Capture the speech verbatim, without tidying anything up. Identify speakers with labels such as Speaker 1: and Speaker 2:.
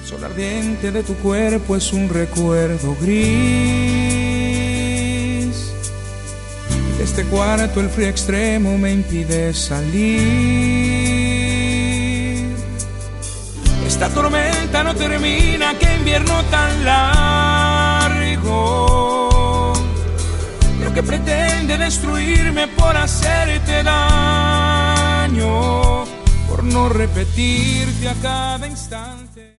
Speaker 1: El sol ardiente de tu cuerpo es un recuerdo gris. De este cuarto el frío extremo me impide salir. Esta tormenta no termina, qué invierno tan largo. Lo que pretende destruirme por hacerte daño, por no repetirte a cada instante.